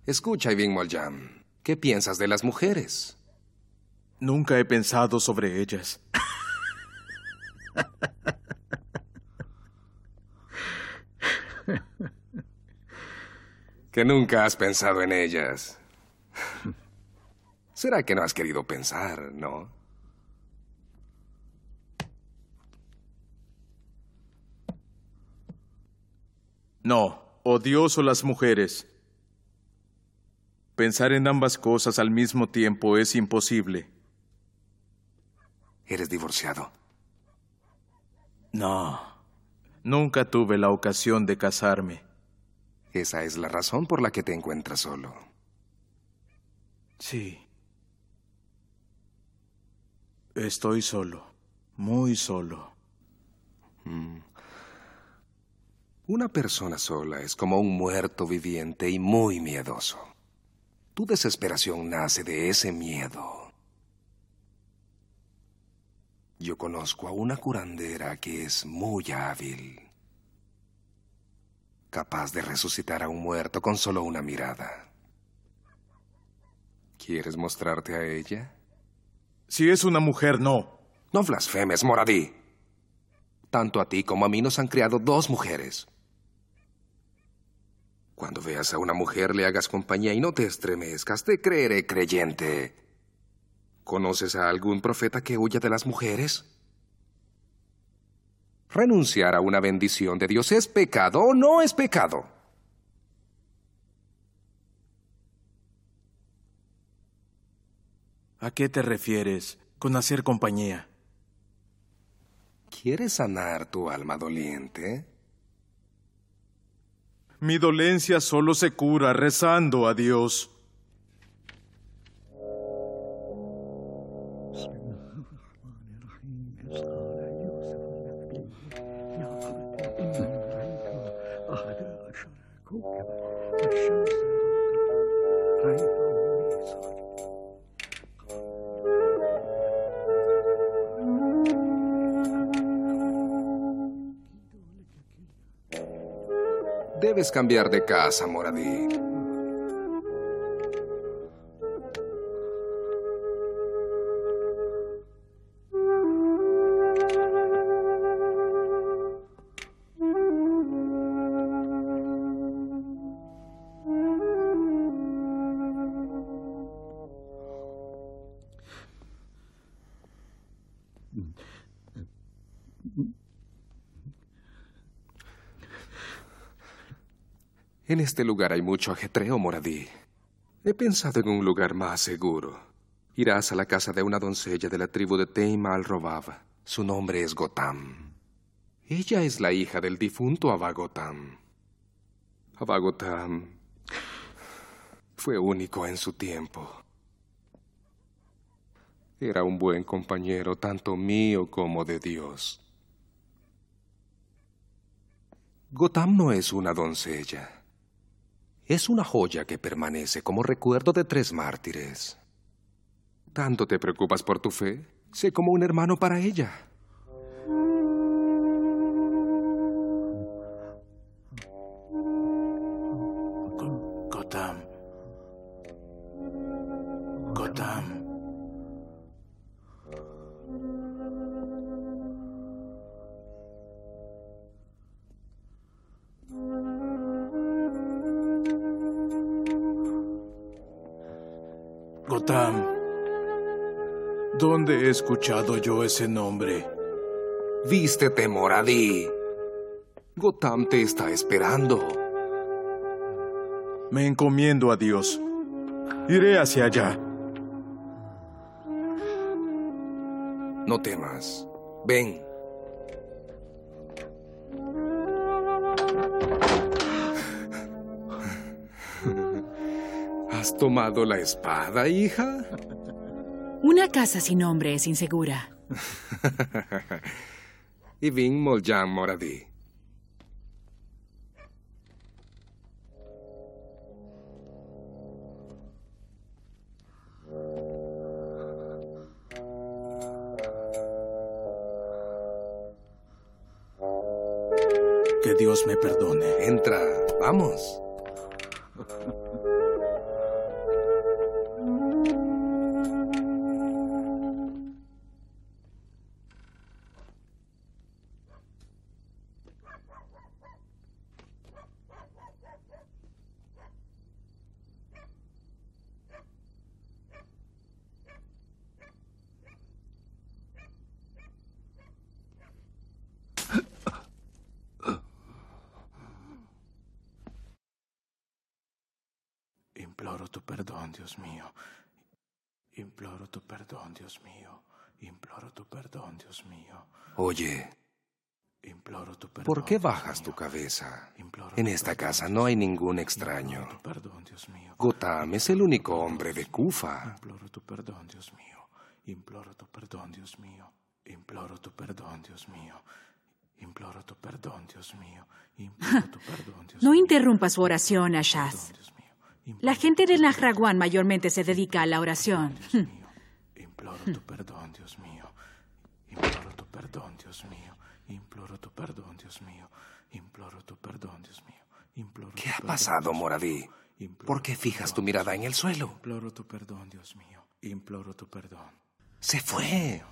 Escucha, Ibn Moljam. ¿Qué piensas de las mujeres? Nunca he pensado sobre ellas. Que nunca has pensado en ellas. ¿Será que no has querido pensar, no? No, odioso las mujeres. Pensar en ambas cosas al mismo tiempo es imposible. ¿Eres divorciado? No, nunca tuve la ocasión de casarme. Esa es la razón por la que te encuentras solo. Sí. Estoy solo, muy solo. Una persona sola es como un muerto viviente y muy miedoso. Tu desesperación nace de ese miedo. Yo conozco a una curandera que es muy hábil, capaz de resucitar a un muerto con solo una mirada. ¿Quieres mostrarte a ella? Si es una mujer, no. No blasfemes, Moradí. Tanto a ti como a mí nos han criado dos mujeres. Cuando veas a una mujer, le hagas compañía y no te estremezcas. Te creeré creyente. ¿Conoces a algún profeta que huya de las mujeres? ¿Renunciar a una bendición de Dios es pecado o no es pecado? ¿A qué te refieres con hacer compañía? ¿Quieres sanar tu alma doliente? Mi dolencia solo se cura rezando a Dios. Debes cambiar de casa, Moradí. En este lugar hay mucho ajetreo, Moradí. He pensado en un lugar más seguro. Irás a la casa de una doncella de la tribu de Taym al-Robab. Su nombre es Gotham. Ella es la hija del difunto Abba Gotham. Abba Gotham fue único en su tiempo. Era un buen compañero, tanto mío como de Dios. Gotham no es una doncella. Es una joya que permanece como recuerdo de 3 mártires. ¿Tanto te preocupas por tu fe? Sé como un hermano para ella. Gotham. Gotham. Gotham. ¿Dónde he escuchado yo ese nombre? Vístete, Moradí. Gotham te está esperando. Me encomiendo a Dios. Iré hacia allá. No temas. Ven. ¿Has tomado la espada, hija? Una casa sin hombre es insegura. Ibn Moljam Moradí. Que Dios me perdone. Entra, vamos. Imploro tu perdón, Dios mío. Imploro tu perdón, Dios mío. Imploro tu perdón, Dios mío. Oye, Imploro tu perdón, ¿por qué Dios bajas mío. tu cabeza? Imploro En tu esta perdón, casa Dios no hay mío. ningún Imploro extraño. tu perdón, Dios mío. Gotham es el único hombre de Kufa. Imploro tu perdón, Dios mío. Imploro tu perdón, Dios mío. Imploro tu perdón, Dios mío. Imploro tu perdón, Dios mío. Imploro tu perdón, Dios No mío. interrumpa su oración, Ashaz. Perdón, Dios mío. La gente de Nahrawan mayormente se dedica a la oración. Dios mío. Imploro tu perdón, Dios mío. Imploro tu perdón, Dios mío. Imploro tu perdón, Dios mío. Imploro tu perdón, Dios mío. Imploro ¿Qué tu ha perdón, pasado, Dios mío. Moradí? Imploro ¿Por qué tu fijas tu perdón, mirada Dios en el mío. suelo? Imploro tu perdón, Dios mío. Imploro tu perdón. Se fue.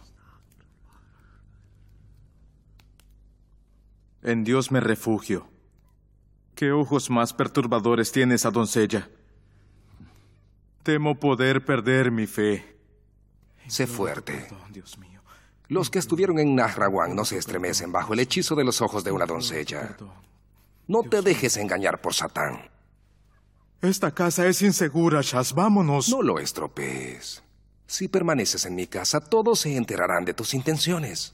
En Dios me refugio. ¿Qué ojos más perturbadores tiene esa doncella? Temo poder perder mi fe. Sé Imploro tu fuerte. perdón, Dios mío. Los que estuvieron en Nahrawan no se estremecen bajo el hechizo de los ojos de una Imploro tu doncella. perdón. No te dejes engañar por Satán. Esta casa es insegura, Shaz. Vámonos. No lo estropees. Si permaneces en mi casa, todos se enterarán de tus intenciones.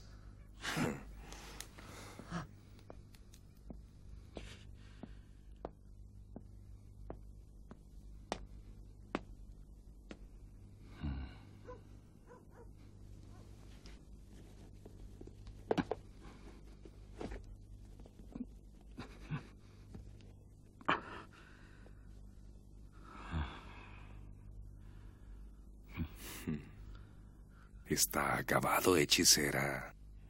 Está acabado, hechicera.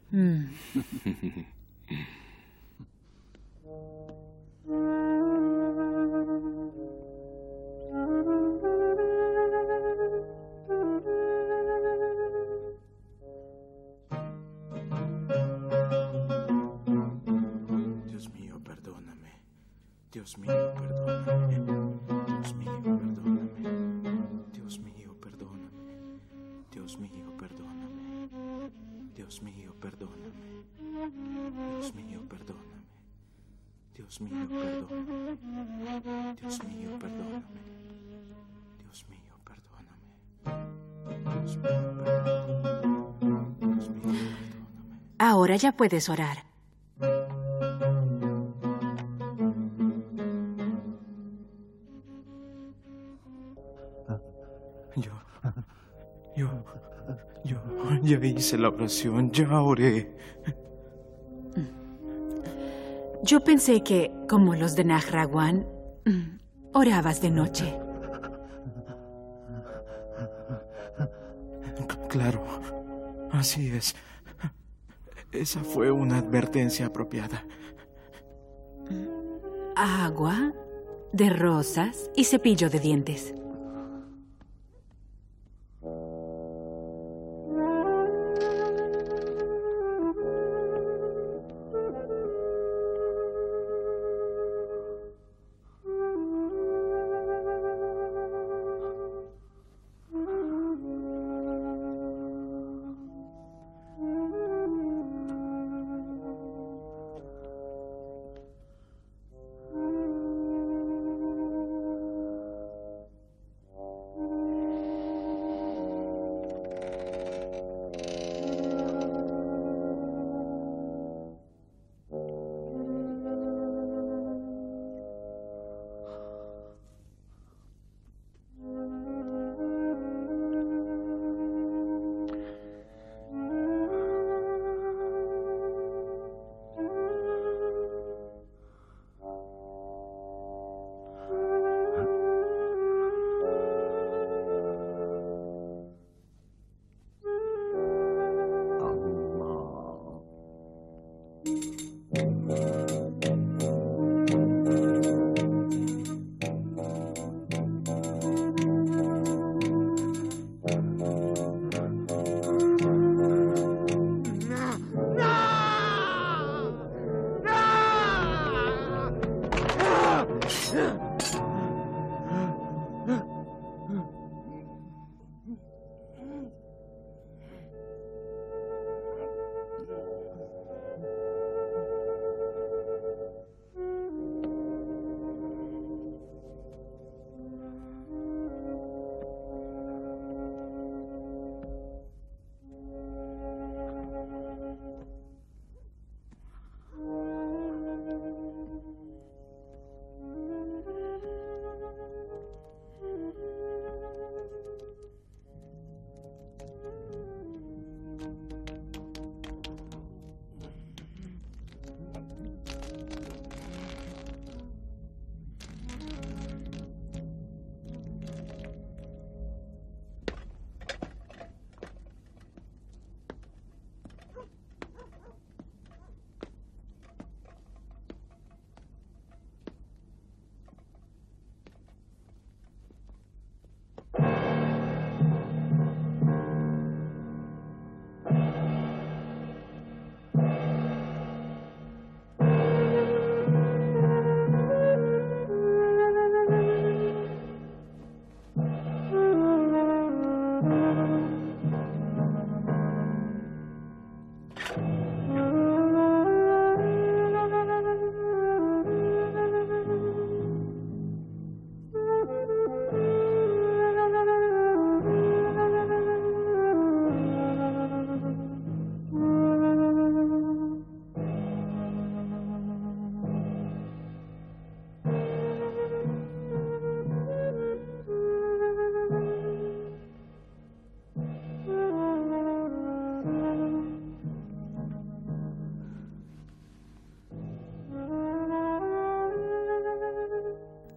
Dios mío, perdóname. Dios mío, perdóname. Dios mío, perdóname. Dios mío, perdóname. Dios mío, perdóname. Dios mío, perdóname. Dios mío, perdóname. Dios mío, perdóname. Dios mío, perdóname. Dios mío, perdóname. Dios mío, perdóname. Dios mío, perdóname. Ahora ya puedes orar. Yo ya hice la oración, ya oré. Yo pensé que, como los de Nahrawan, orabas de noche. Claro, así es. Esa fue una advertencia apropiada. Agua, de rosas y cepillo de dientes.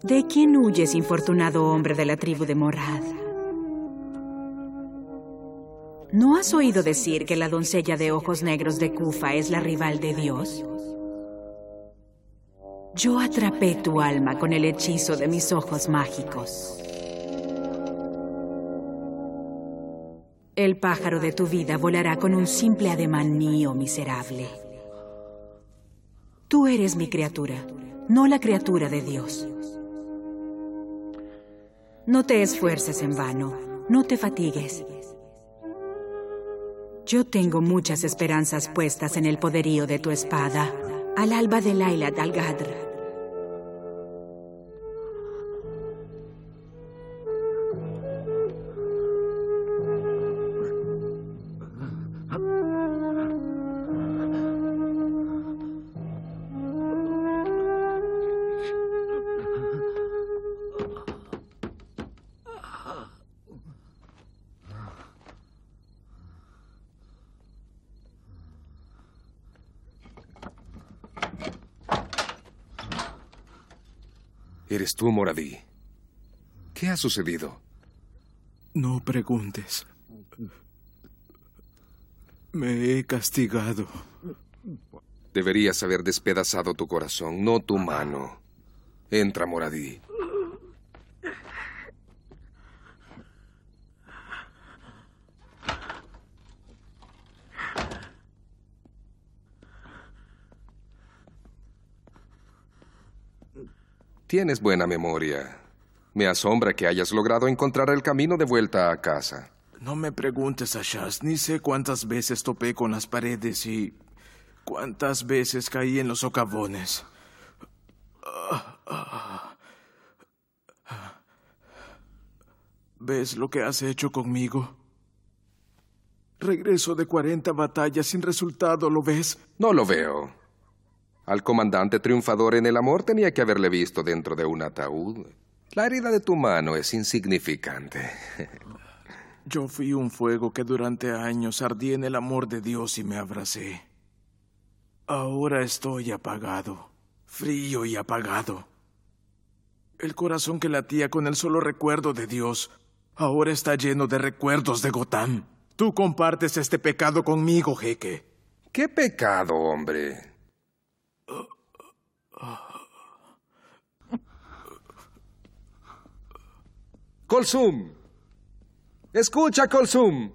¿De quién huyes, infortunado hombre de la tribu de Morad? ¿No has oído decir que la doncella de ojos negros de Kufa es la rival de Dios? Yo atrapé tu alma con el hechizo de mis ojos mágicos. El pájaro de tu vida volará con un simple ademán mío, miserable. Tú eres mi criatura, no la criatura de Dios. No te esfuerces en vano, no te fatigues. Yo tengo muchas esperanzas puestas en el poderío de tu espada, al alba de Laila Dalgadr. ¿Eres tú, Moradi? ¿Qué ha sucedido? No preguntes. Me he castigado. Deberías haber despedazado tu corazón, no tu mano. Entra, Moradi. Tienes buena memoria. Me asombra que hayas logrado encontrar el camino de vuelta a casa. No me preguntes, Ashaz. Ni sé cuántas veces topé con las paredes y cuántas veces caí en los socavones. ¿Ves lo que has hecho conmigo? Regreso de 40 batallas sin resultado, ¿lo ves? No lo veo. Al comandante triunfador en el amor tenía que haberle visto dentro de un ataúd. La herida de tu mano es insignificante. Yo fui un fuego que durante años ardí en el amor de Dios y me abracé. Ahora estoy apagado, frío y apagado. El corazón que latía con el solo recuerdo de Dios ahora está lleno de recuerdos de Gotham. Tú compartes este pecado conmigo, jeque. ¿Qué pecado, hombre? Kolsum. Escucha, Kolsum.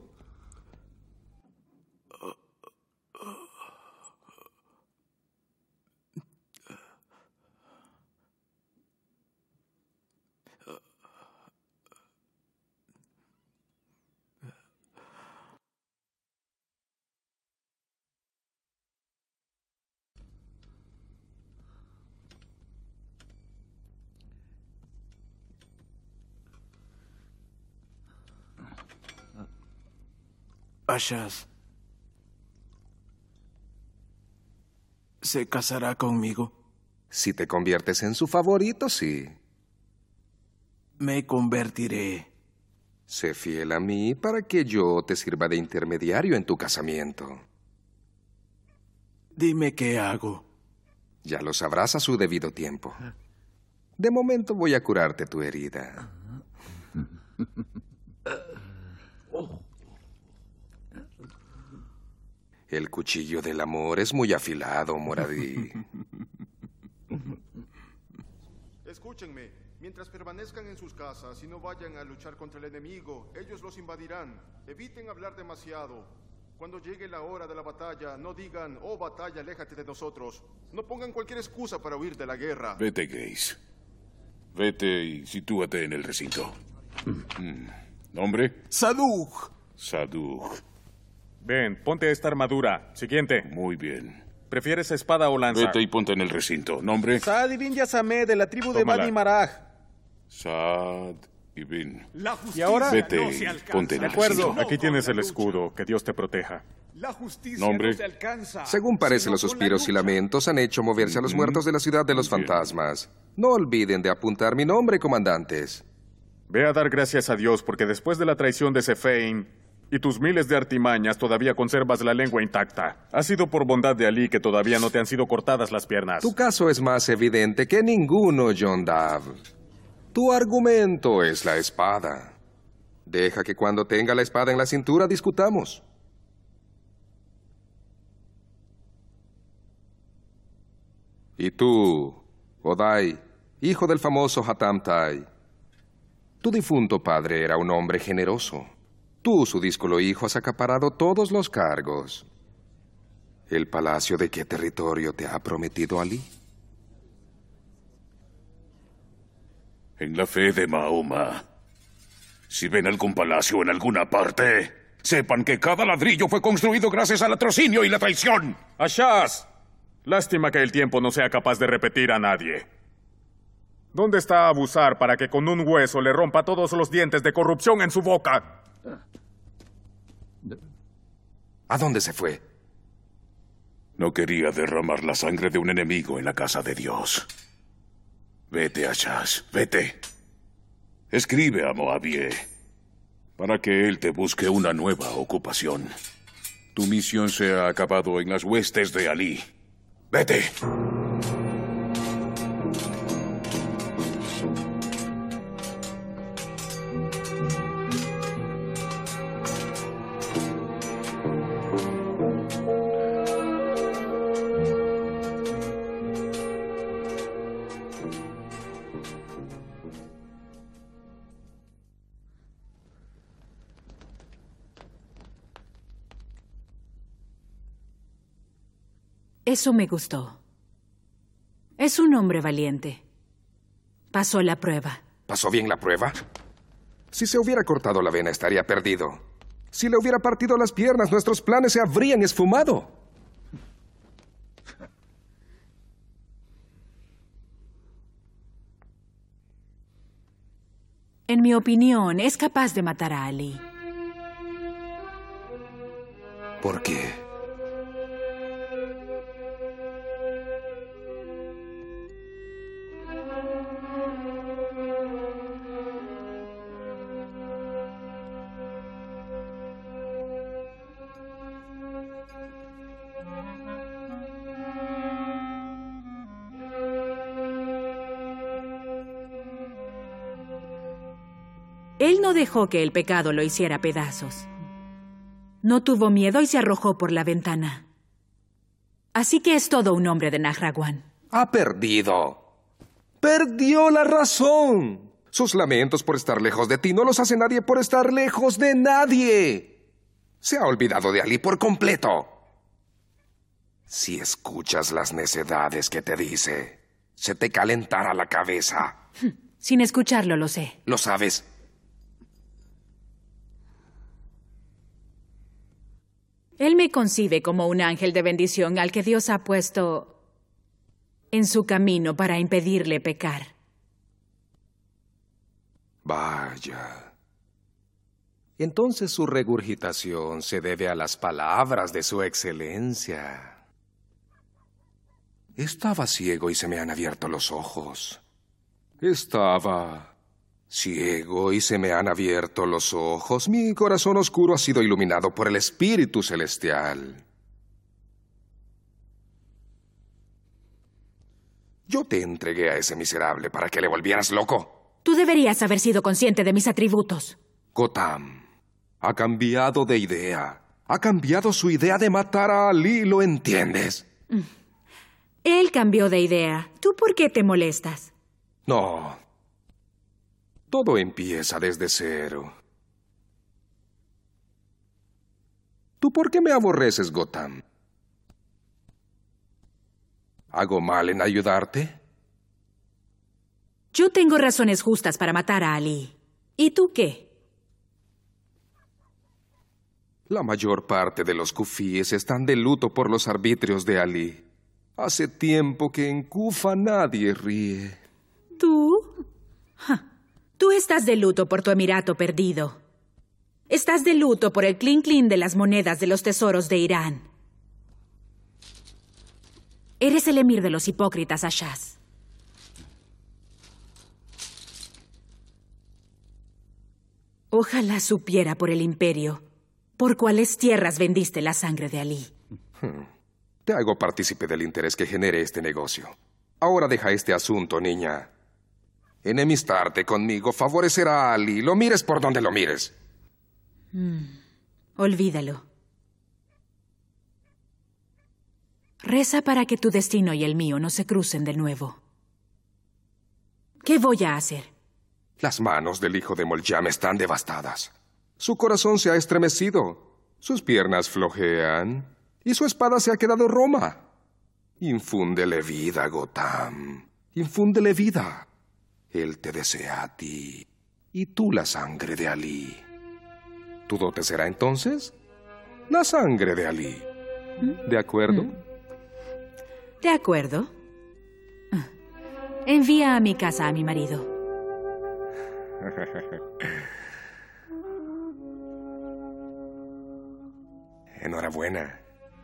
Ashaz, ¿se casará conmigo? Si te conviertes en su favorito, sí. Me convertiré. Sé fiel a mí para que yo te sirva de intermediario en tu casamiento. Dime qué hago. Ya lo sabrás a su debido tiempo. De momento voy a curarte tu herida. El cuchillo del amor es muy afilado, Moradi. Escúchenme. Mientras permanezcan en sus casas y no vayan a luchar contra el enemigo, ellos los invadirán. Eviten hablar demasiado. Cuando llegue la hora de la batalla, no digan, oh batalla, aléjate de nosotros. No pongan cualquier excusa para huir de la guerra. Vete, Gaze. Vete y sitúate en el recinto. ¿Nombre? ¡Saduk! Saduk. Ven, ponte esta armadura. Siguiente. Muy bien. ¿Prefieres espada o lanza? Vete y ponte en el recinto. ¿Nombre? Saad ibn Yasameh, de la tribu Tómala. de Bani Maraj. Saad ibn. Y ahora, Vete y ponte en De el acuerdo, recinto. aquí tienes el escudo. Que Dios te proteja. ¿Nombre? Según parece, los suspiros y lamentos han hecho moverse a los muertos de la ciudad de los Muy bien. fantasmas. No olviden de apuntar mi nombre, comandantes. Ve a dar gracias a Dios porque después de la traición de Sefein y tus miles de artimañas todavía conservas la lengua intacta. Ha sido por bondad de Ali que todavía no te han sido cortadas las piernas. Tu caso es más evidente que ninguno, John Dav. Tu argumento es la espada. Deja que cuando tenga la espada en la cintura discutamos. Y tú, Odai, hijo del famoso Hatamtai, tu difunto padre era un hombre generoso. Tú, su díscolo hijo, has acaparado todos los cargos. ¿El palacio de qué territorio te ha prometido Ali? En la fe de Mahoma, si ven algún palacio en alguna parte, sepan que cada ladrillo fue construido gracias al latrocinio y la traición. ¡Ashaz! Lástima que el tiempo no sea capaz de repetir a nadie. ¿Dónde está Abusar para que con un hueso le rompa todos los dientes de corrupción en su boca? ¿A dónde se fue? No quería derramar la sangre de un enemigo en la casa de Dios. Vete, Ashaz, vete. Escribe a Moabie para que él te busque una nueva ocupación. Tu misión se ha acabado en las huestes de Ali. Vete. Eso me gustó. Es un hombre valiente. Pasó la prueba. ¿Pasó bien la prueba? Si se hubiera cortado la vena, estaría perdido. Si le hubiera partido las piernas, nuestros planes se habrían esfumado. En mi opinión, es capaz de matar a Ali. ¿Por qué? Él no dejó que el pecado lo hiciera pedazos. No tuvo miedo y se arrojó por la ventana. Así que es todo un hombre de Nahrawan. Ha perdido. Perdió la razón. Sus lamentos por estar lejos de ti no los hace nadie por estar lejos de nadie. Se ha olvidado de Ali por completo. Si escuchas las necedades que te dice, se te calentará la cabeza. Sin escucharlo, lo sé. ¿Lo sabes? Él me concibe como un ángel de bendición al que Dios ha puesto en su camino para impedirle pecar. Vaya. Entonces su regurgitación se debe a las palabras de su excelencia. Estaba ciego y se me han abierto los ojos. Estaba ciego y se me han abierto los ojos. Mi corazón oscuro ha sido iluminado por el Espíritu Celestial. Yo te entregué a ese miserable para que le volvieras loco. Tú deberías haber sido consciente de mis atributos. Gotham ha cambiado de idea. Ha cambiado su idea de matar a Ali, ¿lo entiendes? Él cambió de idea. ¿Tú por qué te molestas? No. Todo empieza desde cero. ¿Tú por qué me aborreces, Gotham? ¿Hago mal en ayudarte? Yo tengo razones justas para matar a Ali. ¿Y tú qué? La mayor parte de los kufíes están de luto por los arbitrios de Ali. Hace tiempo que en Kufa nadie ríe. ¿Tú? Tú estás de luto por tu emirato perdido. Estás de luto por el clink-clink de las monedas de los tesoros de Irán. Eres el emir de los hipócritas, Ashaz. Ojalá supiera por el imperio por cuáles tierras vendiste la sangre de Ali. Te hago partícipe del interés que genere este negocio. Ahora deja este asunto, niña. Enemistarte conmigo favorecerá a Ali. Lo mires por donde lo mires. Olvídalo. Reza para que tu destino y el mío no se crucen de nuevo. ¿Qué voy a hacer? Las manos del hijo de Moljam están devastadas. Su corazón se ha estremecido. Sus piernas flojean. Y su espada se ha quedado roma. Infúndele vida, Gotham. Infúndele vida. Él te desea a ti. Y tú la sangre de Ali. ¿Tu dote será entonces? La sangre de Ali. ¿De acuerdo? De acuerdo. Envía a mi casa a mi marido. Enhorabuena.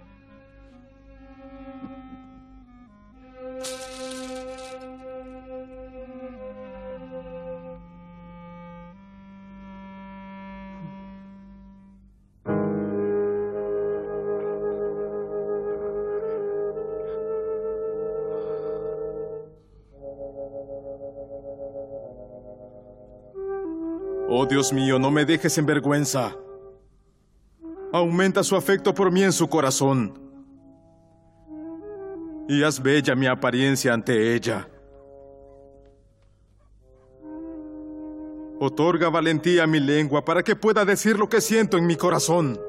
Oh, Dios mío, no me dejes en vergüenza. Aumenta su afecto por mí en su corazón. Y haz bella mi apariencia ante ella. Otorga valentía a mi lengua para que pueda decir lo que siento en mi corazón.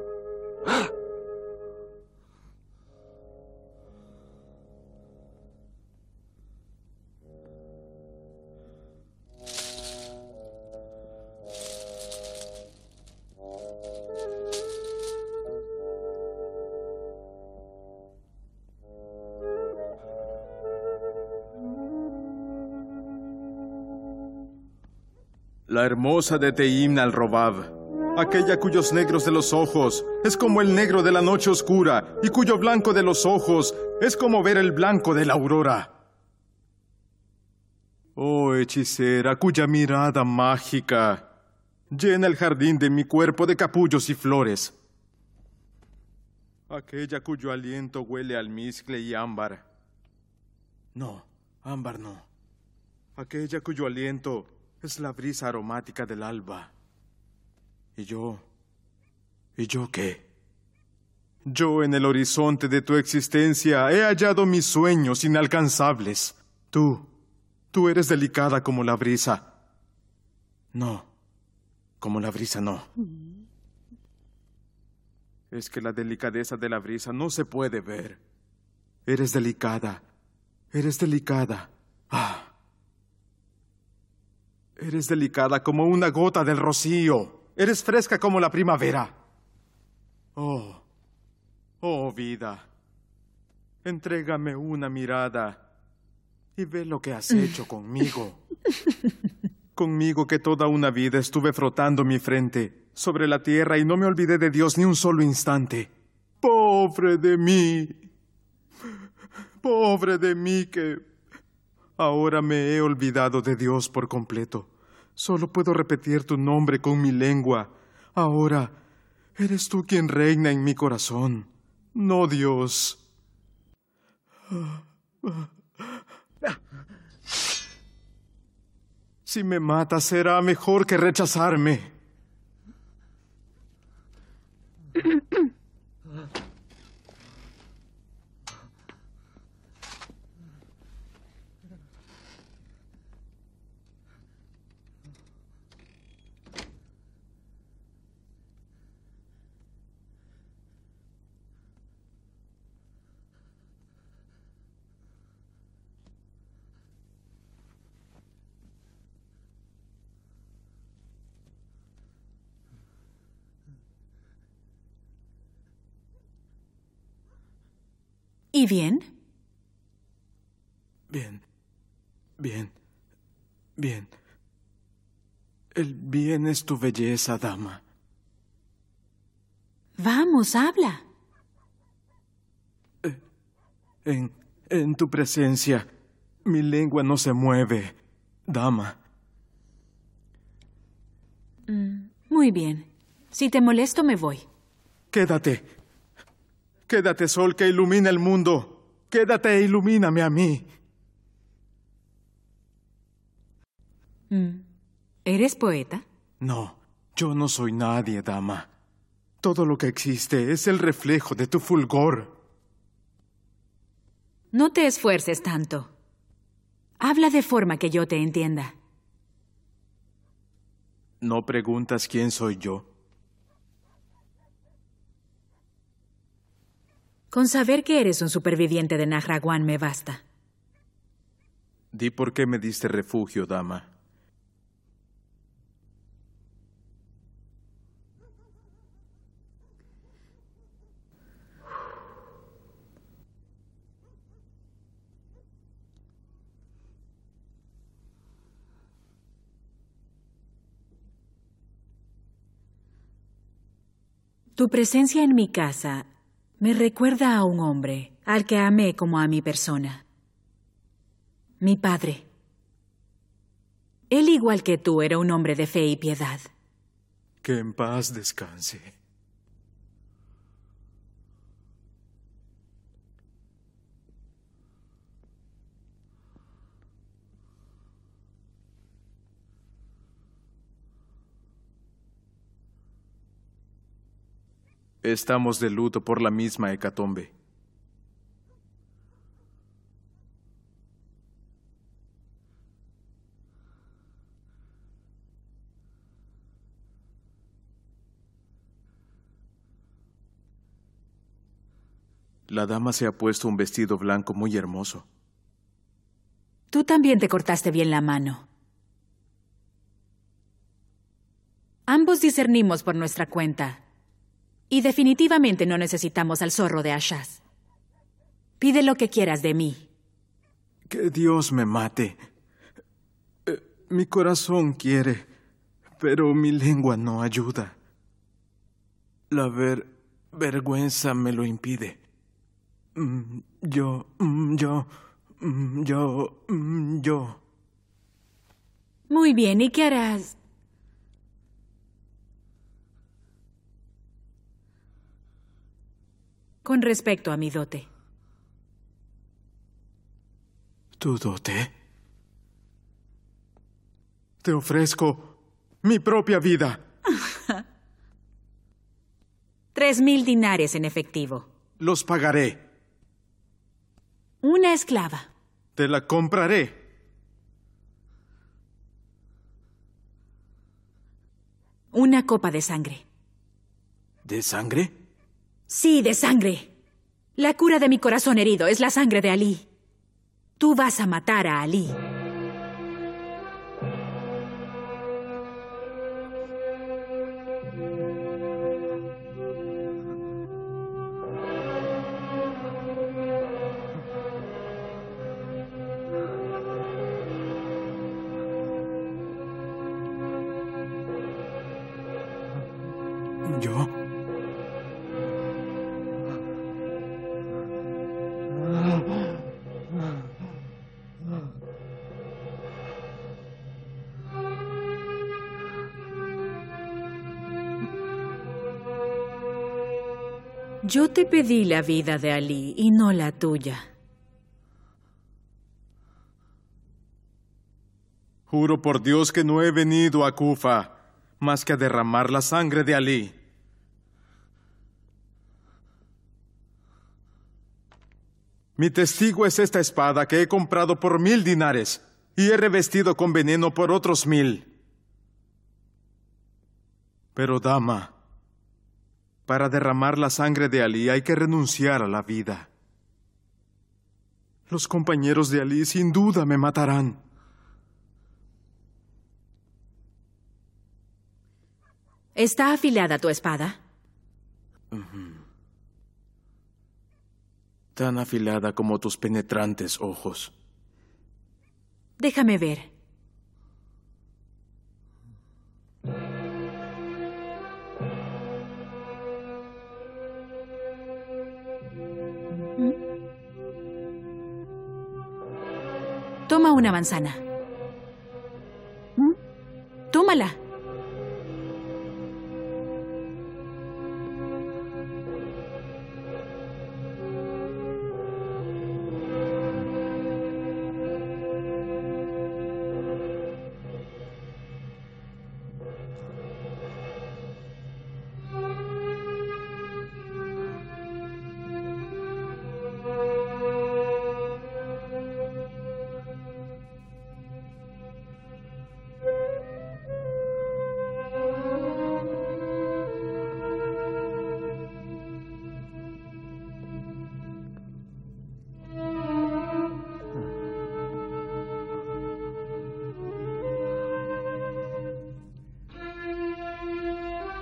La hermosa de Teim al-Robab, aquella cuyos negros de los ojos es como el negro de la noche oscura y cuyo blanco de los ojos es como ver el blanco de la aurora. Oh, hechicera, cuya mirada mágica llena el jardín de mi cuerpo de capullos y flores. Aquella cuyo aliento huele a almizcle y ámbar. No, ámbar no. Aquella cuyo aliento es la brisa aromática del alba. ¿Y yo qué? Yo en el horizonte de tu existencia he hallado mis sueños inalcanzables. Tú eres delicada como la brisa. No, como la brisa no. Es que la delicadeza de la brisa no se puede ver. Eres delicada. Ah. Eres delicada como una gota del rocío. Eres fresca como la primavera. Oh vida. Entrégame una mirada y ve lo que has hecho conmigo. Conmigo que toda una vida estuve frotando mi frente sobre la tierra y no me olvidé de Dios ni un solo instante. Pobre de mí. Pobre de mí que ahora me he olvidado de Dios por completo. Solo puedo repetir tu nombre con mi lengua. Ahora eres tú quien reina en mi corazón, no Dios. Si me matas será mejor que rechazarme. ¿Y bien? Bien. El bien es tu belleza, dama. Vamos, habla. En tu presencia, mi lengua no se mueve, dama. Muy bien. Si te molesto, me voy. Quédate. Quédate, sol que ilumina el mundo. Quédate e ilumíname a mí. ¿Eres poeta? No, yo no soy nadie, dama. Todo lo que existe es el reflejo de tu fulgor. No te esfuerces tanto. Habla de forma que yo te entienda. ¿No preguntas quién soy yo? Con saber que eres un superviviente de Nahragwan me basta. Di por qué me diste refugio, dama. Tu presencia en mi casa me recuerda a un hombre al que amé como a mi persona. Mi padre. Él, igual que tú, era un hombre de fe y piedad. Que en paz descanse. Estamos de luto por la misma hecatombe. La dama se ha puesto un vestido blanco muy hermoso. Tú también te cortaste bien la mano. Ambos discernimos por nuestra cuenta. Y definitivamente no necesitamos al zorro de Ashaz. Pide lo que quieras de mí. Que Dios me mate. Mi corazón quiere, pero mi lengua no ayuda. La vergüenza me lo impide. Yo. Muy bien, ¿y qué harás? Con respecto a mi dote. ¿Tu dote? Te ofrezco mi propia vida. 3,000 dinares en efectivo. Los pagaré. Una esclava. Te la compraré. Una copa de sangre. ¿De sangre? Sí, de sangre. La cura de mi corazón herido es la sangre de Ali. Tú vas a matar a Ali. ¿Yo? Yo te pedí la vida de Ali y no la tuya. Juro por Dios que no he venido a Kufa más que a derramar la sangre de Ali. Mi testigo es esta espada que he comprado por 1,000 dinares y he revestido con veneno por otros 1,000. Pero, dama, para derramar la sangre de Ali hay que renunciar a la vida. Los compañeros de Ali sin duda me matarán. ¿Está afilada tu espada? Tan afilada como tus penetrantes ojos. Déjame ver. Toma una manzana. Tómala.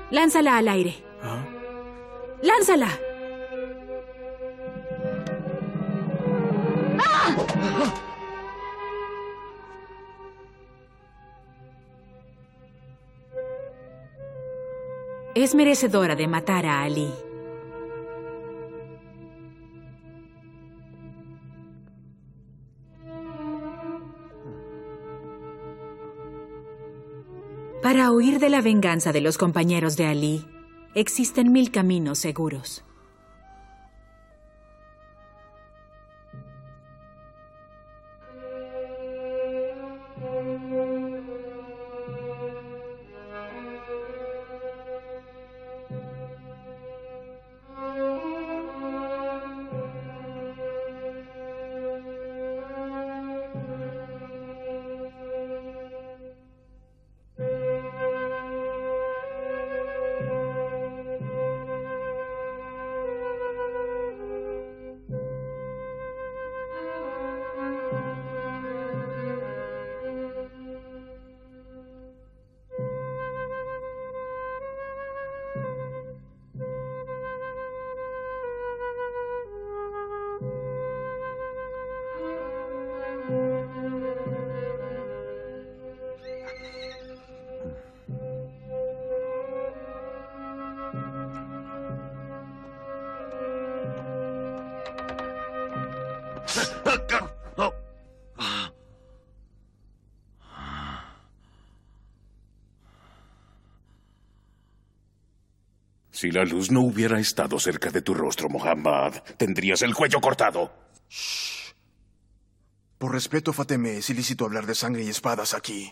Lánzala al aire. ¿Ah? ¡Lánzala! Es merecedora de matar a Ali. Para huir de la venganza de los compañeros de Ali, existen 1000 caminos seguros. Si la luz no hubiera estado cerca de tu rostro, Muhammad, tendrías el cuello cortado. Shh. Por respeto a Fateme, es ilícito hablar de sangre y espadas aquí.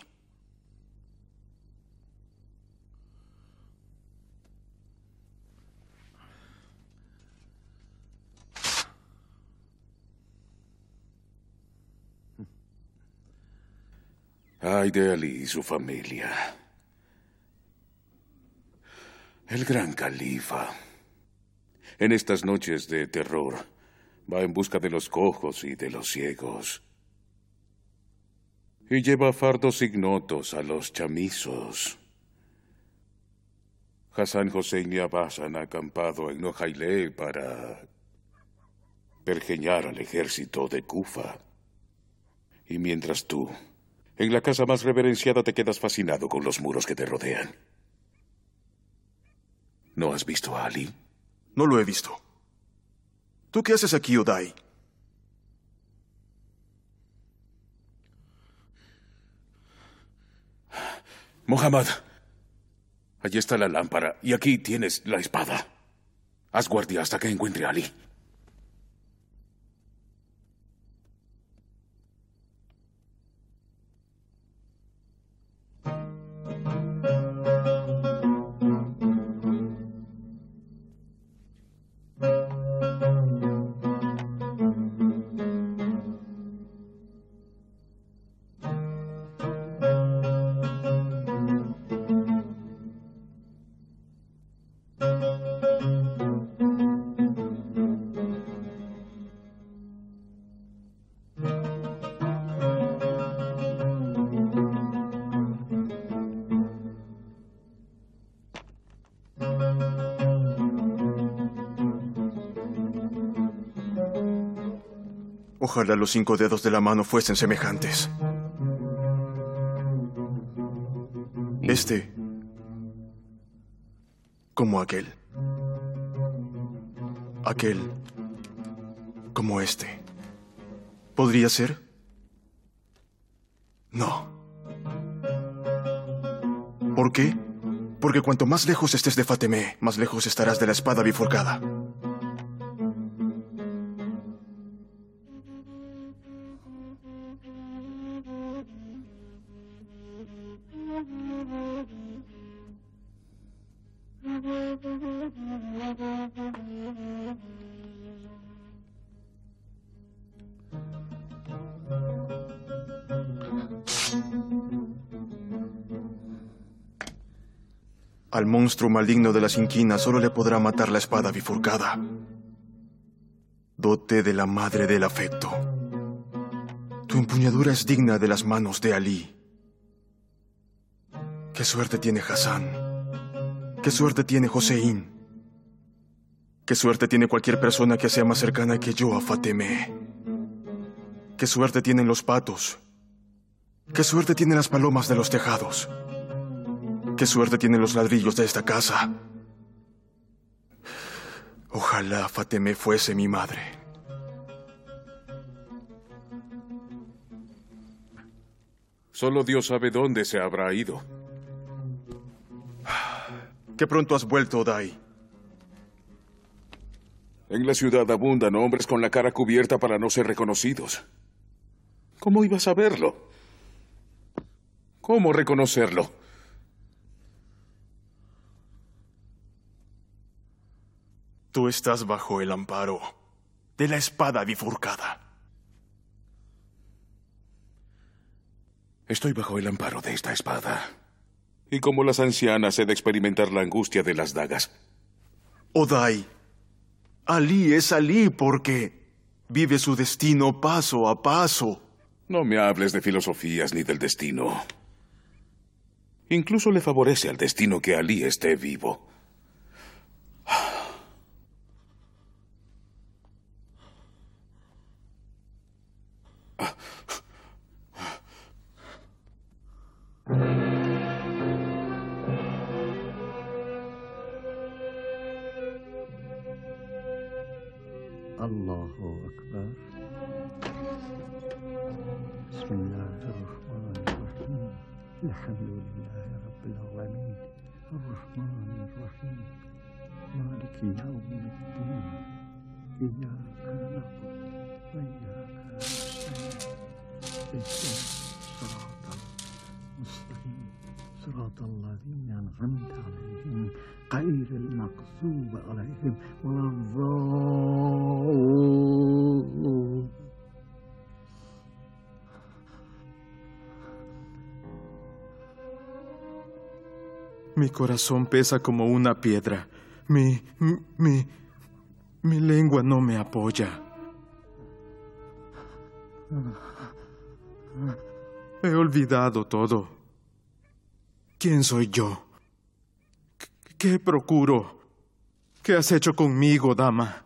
Ay de Ali y su familia. El gran califa. En estas noches de terror, va en busca de los cojos y de los ciegos. Y lleva fardos ignotos a los chamizos. Hassan Hossein y Abbas han acampado en Nojailé para pergeñar al ejército de Kufa. Y mientras tú, en la casa más reverenciada, te quedas fascinado con los muros que te rodean. ¿No has visto a Ali? No lo he visto. ¿Tú qué haces aquí, Uday? Muhammad, allí está la lámpara y aquí tienes la espada. Haz guardia hasta que encuentre a Ali. Ojalá los 5 dedos de la mano fuesen semejantes. Este, como aquel. Aquel, como este. ¿Podría ser? No. ¿Por qué? Porque cuanto más lejos estés de Fateme, más lejos estarás de la espada bifurcada. Al monstruo maligno de las inquinas solo le podrá matar la espada bifurcada. Dote de la madre del afecto. Tu empuñadura es digna de las manos de Ali. Qué suerte tiene Hassan, ¿Qué suerte tiene Joseín? ¿Qué suerte tiene cualquier persona que sea más cercana que yo a Fateme? ¿Qué suerte tienen los patos? ¿Qué suerte tienen las palomas de los tejados? ¿Qué suerte tienen los ladrillos de esta casa? Ojalá Fateme fuese mi madre. Solo Dios sabe dónde se habrá ido. Qué pronto has vuelto, Dai. En la ciudad abundan hombres con la cara cubierta para no ser reconocidos. ¿Cómo ibas a verlo? ¿Cómo reconocerlo? Tú estás bajo el amparo de la espada bifurcada. Estoy bajo el amparo de esta espada. Y como las ancianas he de experimentar la angustia de las dagas. Odai, Ali es Ali porque vive su destino paso a paso. No me hables de filosofías ni del destino. Incluso le favorece al destino que Ali esté vivo. الله أكبر. بسم الله الرحمن الرحيم. الحمد لله رب العالمين الرحمن الرحيم مالك يوم الدين إياك نعبد وإياك نستعين اهدنا الصراط المستقيم صراط الذين أنعمت عليهم غير المغضوب عليهم ولا الضالين. Mi corazón pesa como una piedra. Mi lengua no me apoya. He olvidado todo. ¿Quién soy yo? ¿Qué procuro? ¿Qué has hecho conmigo, dama?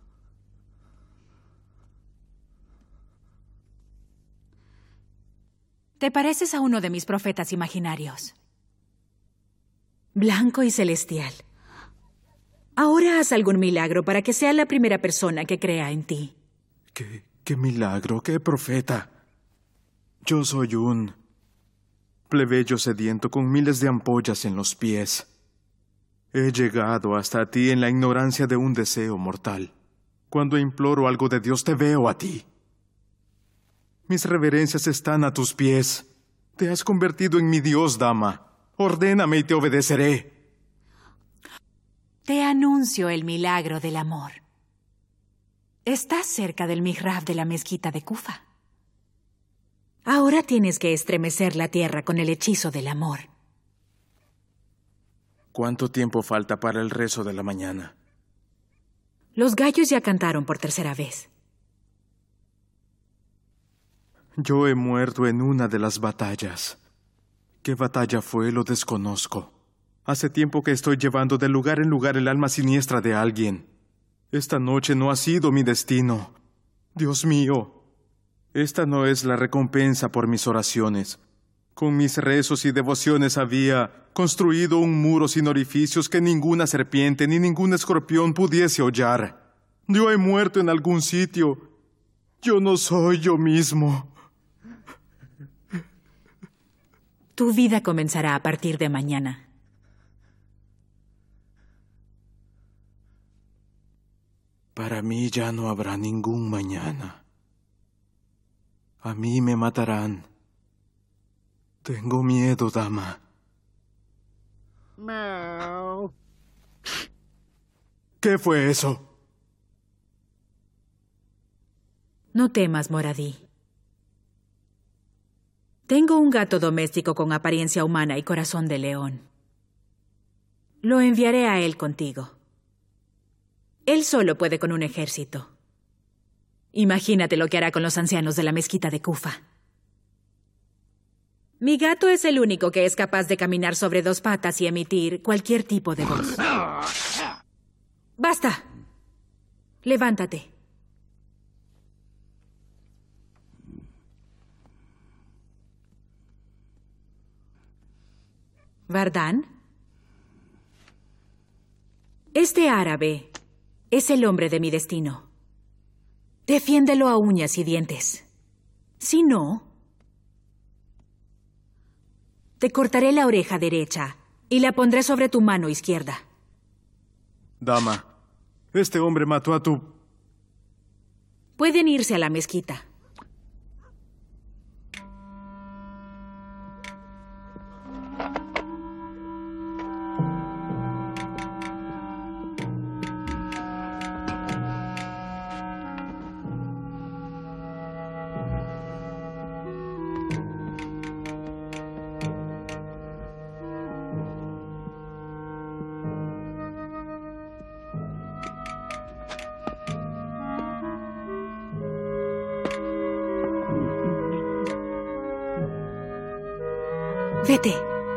Te pareces a uno de mis profetas imaginarios. Blanco y celestial. Ahora haz algún milagro para que sea la primera persona que crea en ti. ¿Qué milagro? ¿Qué profeta? Yo soy un plebeyo sediento con miles de ampollas en los pies. He llegado hasta ti en la ignorancia de un deseo mortal. Cuando imploro algo de Dios, te veo a ti. Mis reverencias están a tus pies. Te has convertido en mi Dios, dama. Ordéname y te obedeceré. Te anuncio el milagro del amor. Estás cerca del mihrab de la mezquita de Kufa. Ahora tienes que estremecer la tierra con el hechizo del amor. ¿Cuánto tiempo falta para el rezo de la mañana? Los gallos ya cantaron por tercera vez. Yo he muerto en una de las batallas. ¿Qué batalla fue? Lo desconozco. Hace tiempo que estoy llevando de lugar en lugar el alma siniestra de alguien. Esta noche no ha sido mi destino. Dios mío, esta no es la recompensa por mis oraciones. Con mis rezos y devociones había construido un muro sin orificios que ninguna serpiente ni ningún escorpión pudiese hollar. Yo he muerto en algún sitio. Yo no soy yo mismo. Tu vida comenzará a partir de mañana. Para mí ya no habrá ningún mañana. A mí me matarán. Tengo miedo, dama. Meow. ¿Qué fue eso? No temas, Moradí. Tengo un gato doméstico con apariencia humana y corazón de león. Lo enviaré a él contigo. Él solo puede con un ejército. Imagínate lo que hará con los ancianos de la mezquita de Kufa. Mi gato es el único que es capaz de caminar sobre dos patas y emitir cualquier tipo de voz. ¡Basta! Levántate. ¿Vardán? Este árabe es el hombre de mi destino. Defiéndelo a uñas y dientes. Si no, te cortaré la oreja derecha y la pondré sobre tu mano izquierda. Dama, este hombre mató a tu... Pueden irse a la mezquita. Vete.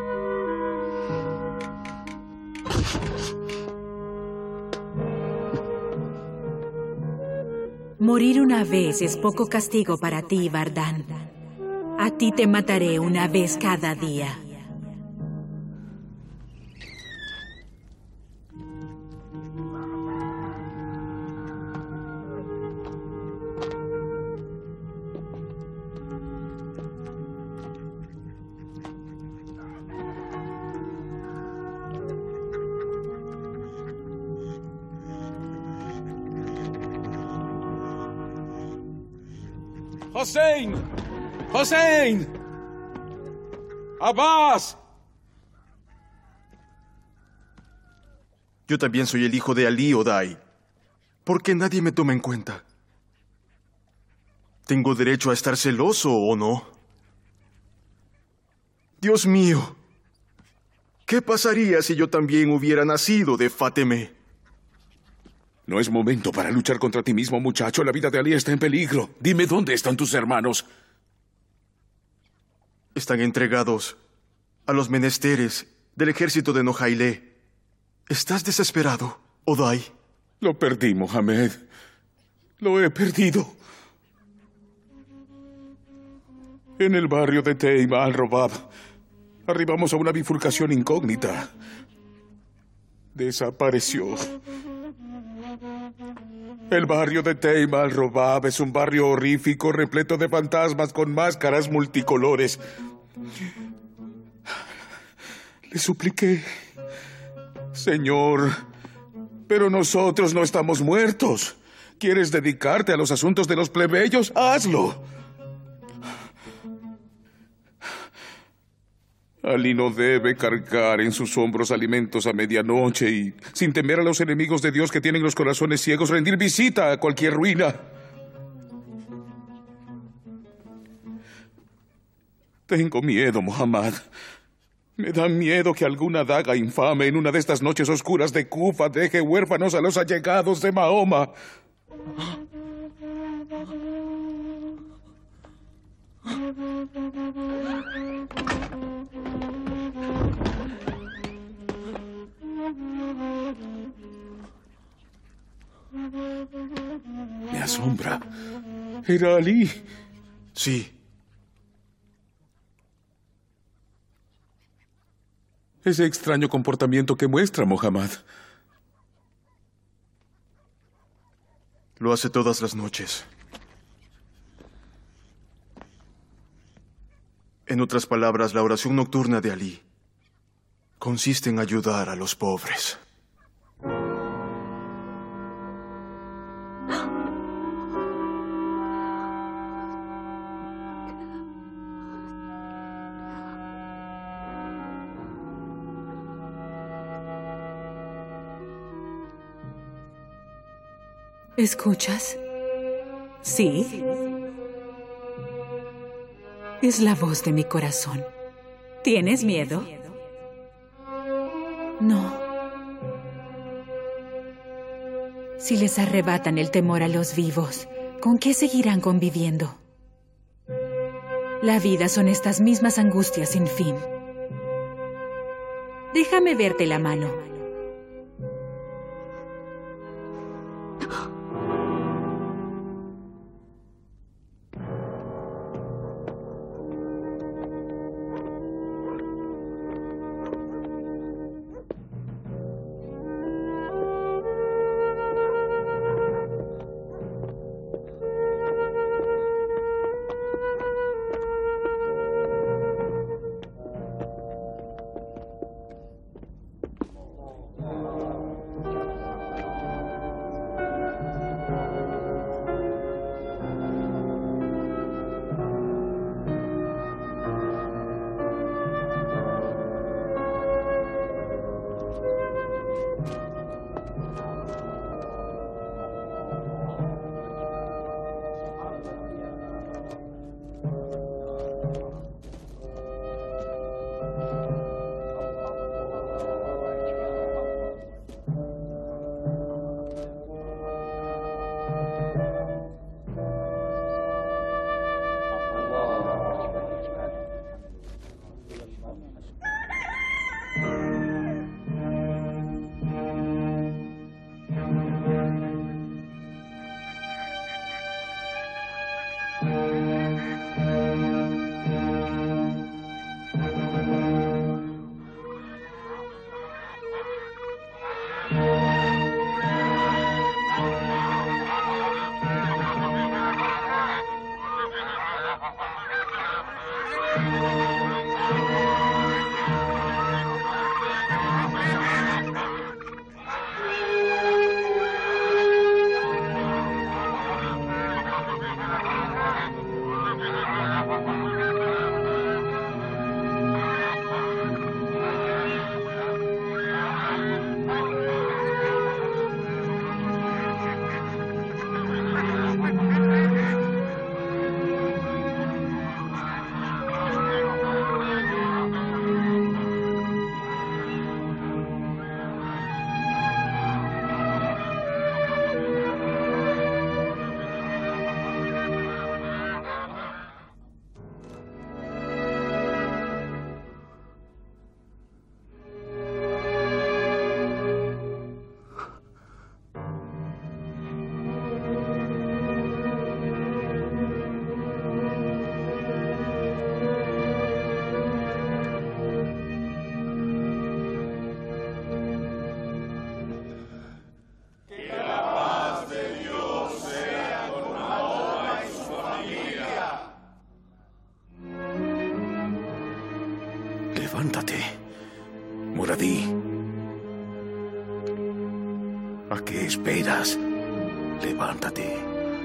Morir una vez es poco castigo para ti, Vardán. A ti te mataré una vez cada día. ¡Hossein! ¡Hossein! ¡Abbas! Yo también soy el hijo de Ali Odai. ¿Por qué nadie me toma en cuenta? ¿Tengo derecho a estar celoso o no? Dios mío, ¿qué pasaría si yo también hubiera nacido de Fateme? No es momento para luchar contra ti mismo, muchacho. La vida de Ali está en peligro. Dime, ¿dónde están tus hermanos? Están entregados a los menesteres del ejército de Nojailé. ¿Estás desesperado, Odai? Lo perdí, Mohamed. Lo he perdido. En el barrio de Teima al-Robab, arribamos a una bifurcación incógnita. Desapareció. El barrio de Teima al-Robab es un barrio horrífico, repleto de fantasmas con máscaras multicolores. Le supliqué, Señor, pero nosotros no estamos muertos. ¿Quieres dedicarte a los asuntos de los plebeyos? ¡Hazlo! Ali no debe cargar en sus hombros alimentos a medianoche y, sin temer a los enemigos de Dios que tienen los corazones ciegos, rendir visita a cualquier ruina. Tengo miedo, Muhammad. Me da miedo que alguna daga infame en una de estas noches oscuras de Kufa deje huérfanos a los allegados de Mahoma. Me asombra. ¿Era Ali? Sí. Ese extraño comportamiento que muestra, Muhammad. Lo hace todas las noches. En otras palabras, la oración nocturna de Ali consiste en ayudar a los pobres. ¿Escuchas? Sí. Es la voz de mi corazón. ¿Tienes miedo? No. Si les arrebatan el temor a los vivos, ¿con qué seguirán conviviendo? La vida son estas mismas angustias sin fin. Déjame verte la mano. Levántate, Muradí. ¿A qué esperas? Levántate.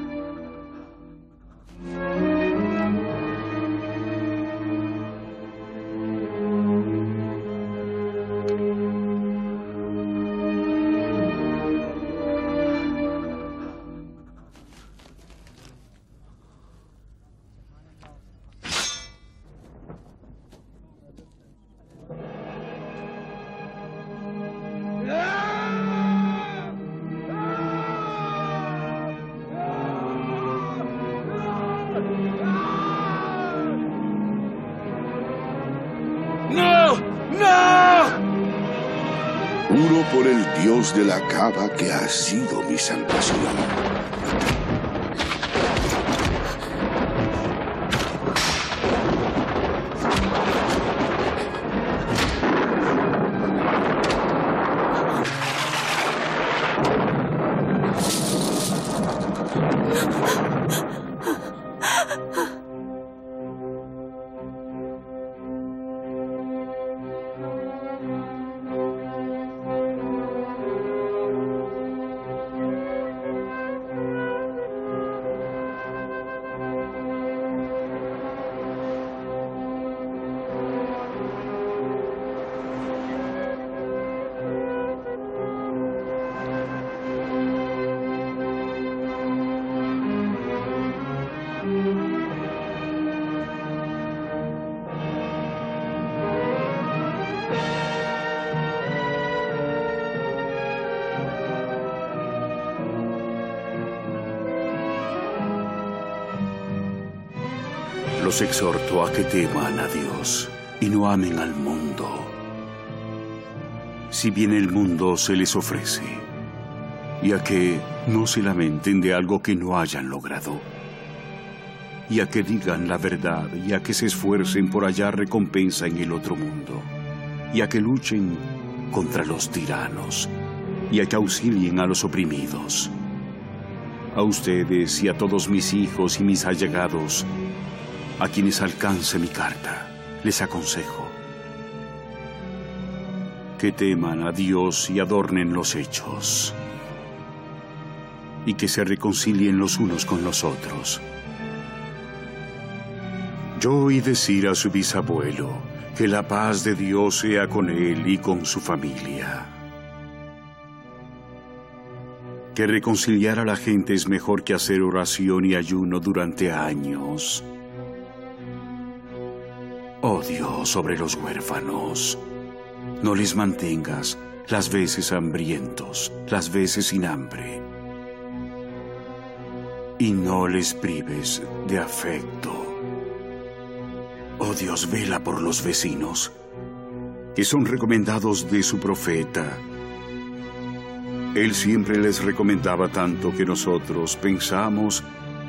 Juro por el Dios de la cava que ha sido mi salvación. Los exhorto a que teman a Dios y no amen al mundo. Si bien el mundo se les ofrece, y a que no se lamenten de algo que no hayan logrado, y a que digan la verdad, y a que se esfuercen por hallar recompensa en el otro mundo, y a que luchen contra los tiranos, y a que auxilien a los oprimidos. A ustedes y a todos mis hijos y mis allegados, a quienes alcance mi carta, les aconsejo que teman a Dios y adornen los hechos, y que se reconcilien los unos con los otros. Yo oí decir a su bisabuelo que la paz de Dios sea con él y con su familia. Que reconciliar a la gente es mejor que hacer oración y ayuno durante años. Oh Dios, sobre los huérfanos, no les mantengas las veces hambrientos, las veces sin hambre, y no les prives de afecto. Oh Dios, vela por los vecinos, que son recomendados de su profeta. Él siempre les recomendaba tanto que nosotros pensamos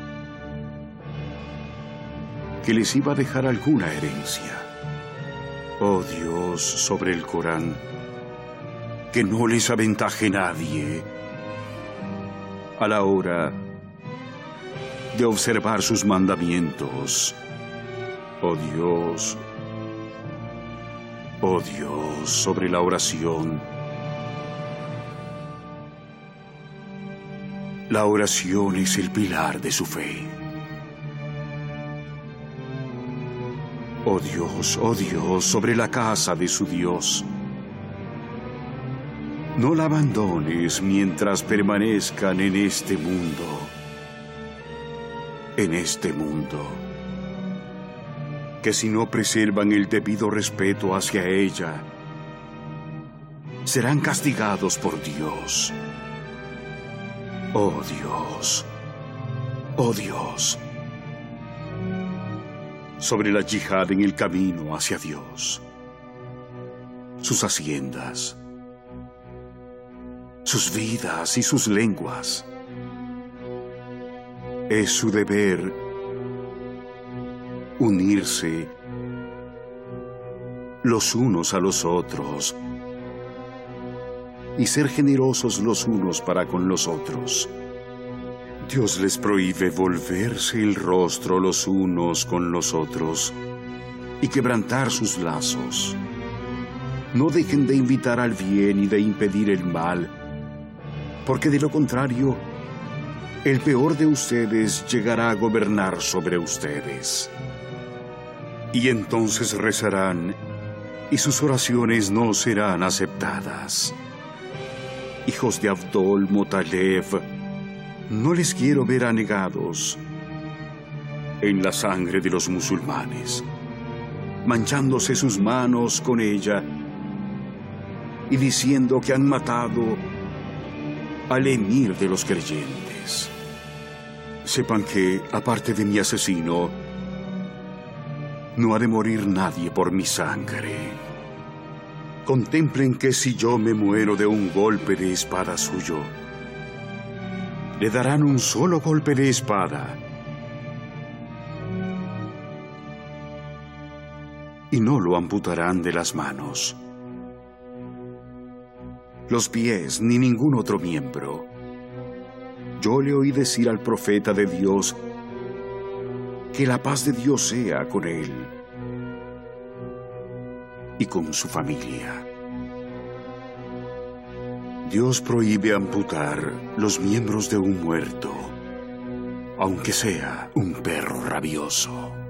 que les iba a dejar alguna herencia. Oh Dios, sobre el Corán, que no les aventaje nadie a la hora de observar sus mandamientos. Oh Dios, sobre la oración. La oración es el pilar de su fe. Oh Dios, sobre la casa de su Dios. No la abandones mientras permanezcan en este mundo. En este mundo. Que si no preservan el debido respeto hacia ella, serán castigados por Dios. Oh Dios, sobre la yihad en el camino hacia Dios, sus haciendas, sus vidas y sus lenguas. Es su deber unirse los unos a los otros y ser generosos los unos para con los otros. Dios les prohíbe volverse el rostro los unos con los otros y quebrantar sus lazos. No dejen de invitar al bien y de impedir el mal, porque de lo contrario, el peor de ustedes llegará a gobernar sobre ustedes. Y entonces rezarán, y sus oraciones no serán aceptadas. Hijos de Abdol Muttalib, no les quiero ver anegados en la sangre de los musulmanes, manchándose sus manos con ella y diciendo que han matado al emir de los creyentes. Sepan que, aparte de mi asesino, no ha de morir nadie por mi sangre. Contemplen que si yo me muero de un golpe de espada suyo, le darán un solo golpe de espada y no lo amputarán de las manos, los pies ni ningún otro miembro. Yo le oí decir al profeta de Dios que la paz de Dios sea con él y con su familia. Dios prohíbe amputar los miembros de un muerto, aunque sea un perro rabioso.